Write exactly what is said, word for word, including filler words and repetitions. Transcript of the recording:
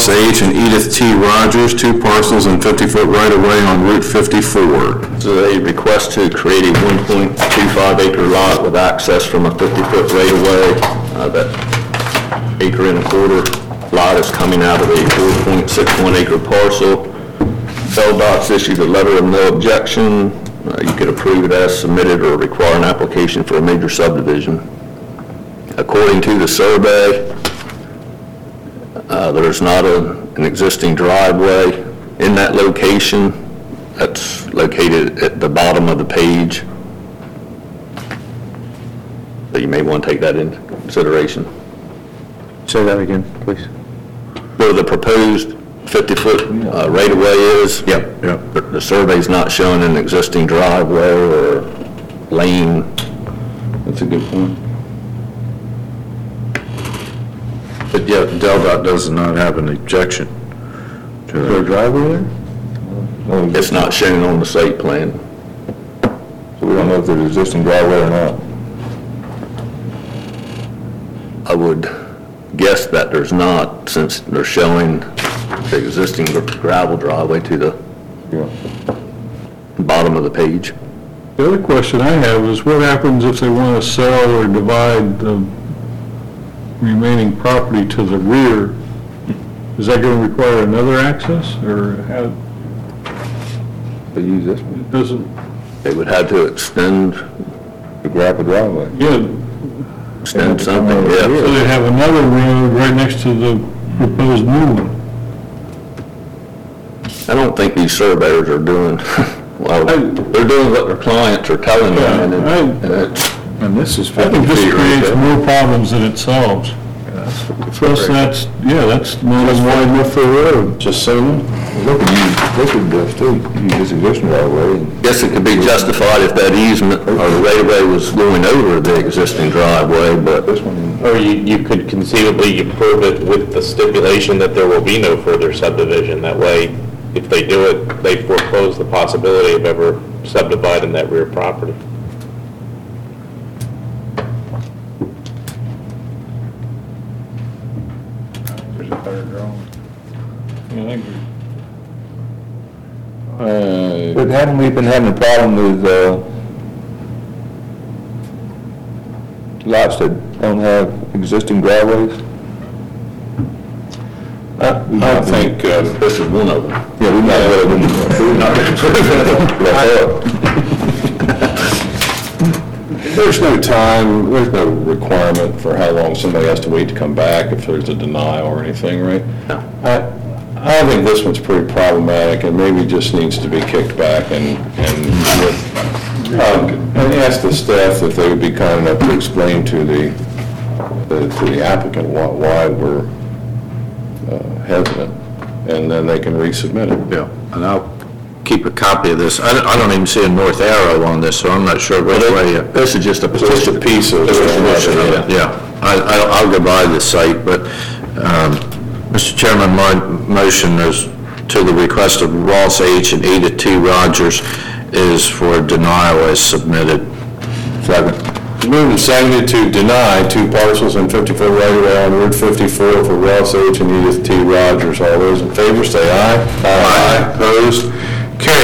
Ross H. and Edith T. Rogers, two parcels and fifty-foot right-of-way on Route fifty-four. So they request to create a one point two five acre lot with access from a fifty-foot right-of-way. Uh, that acre and a quarter lot is coming out of a four point six one acre parcel. L DOT's issued a letter of no objection. Uh, you could approve it as submitted or require an application for a major subdivision. According to the survey, uh, there's not a, an existing driveway in that location. That's located at the bottom of the page. So you may want to take that into consideration. Say that again, please. Where the proposed fifty-foot uh, right-of-way is. Yep, yep. The, the survey's not showing an existing driveway or lane. That's a good point. But yet, DelDOT does not have an objection to Is there a driveway there? It's not shown on the site plan. So we don't know if there's an existing driveway or not. I would guess that there's not, since they're showing the existing gravel driveway to the Yeah. bottom of the page. The other question I have is what happens if they want to sell or divide the remaining property to the rear? Is that going to require another access, or how, They use this one, it doesn't, They would have to extend, the gravel driveway. yeah, extend something, so yeah. they have another road right next to the proposed new one. I don't think these surveyors are doing, well, they're doing what their clients are telling them, and I- it- and it's, And this is I think this creates more problems than it solves. Plus, that's, yeah, that's not as wide enough for a road. just so. Look at you, look at this too, you use this existing driveway. and- guess it could be justified if that easement or the right-of-way was going over the existing driveway, but This one, Or you, you could conceivably approve it with the stipulation that there will be no further subdivision. That way, if they do it, they foreclose the possibility of ever subdividing that rear property. There's a better drawing. Yeah, I agree. Uh, but haven't we been having a problem with, uh, lots that don't have existing driveways? I think, uh, this is one of them. Yeah, we've not really been, we've not been. there's no time, there's no requirement for how long somebody has to wait to come back if there's a denial or anything, right? No. I, I think this one's pretty problematic and maybe just needs to be kicked back and, and with, um, and ask the staff if they would be kind enough to explain to the, the- to the applicant why, why we're uh, hesitant, and then they can resubmit it. Yeah, and I'll keep a copy of this. I don't, I don't even see a north arrow on this, so I'm not sure which way. you- This is just a It's just a piece of. Yeah, yeah. I, I- I'll go by the site, but, um, Mister Chairman, my motion is to the request of Ross H. and Edith T. Rogers is for denial as submitted. Second. Moved and seconded to deny two parcels and fifty-foot right-of-way on Route fifty-four for Ross H. and Edith T. Rogers. All those in favor say aye. Aye. Opposed?